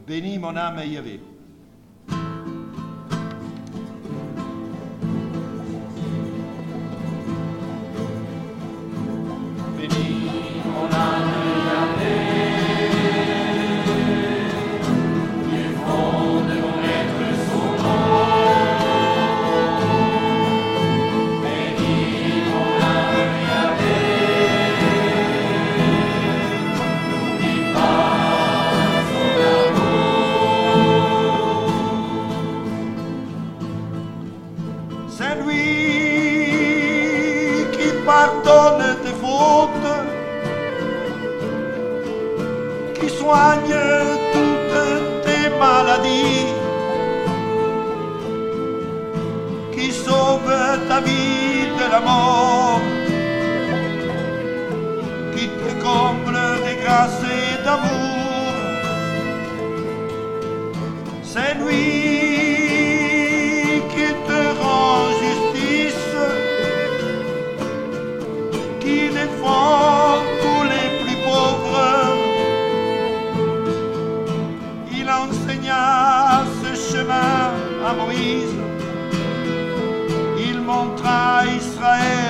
Bénis mon âme Yahvé. Bénis mon âme Yahvé, du fond de mon être son nom. Bénis mon âme Yahvé, n'oublie pas son amour. C'est lui qui pardonne tes fautes, qui soigne toutes tes maladies, qui sauve ta vie de la mort, qui te comble de grâce et d'amour. C'est lui qui te rend justice, qui défend tous les plus pauvres. Il enseigna ce chemin à Moïse, il montra à Israël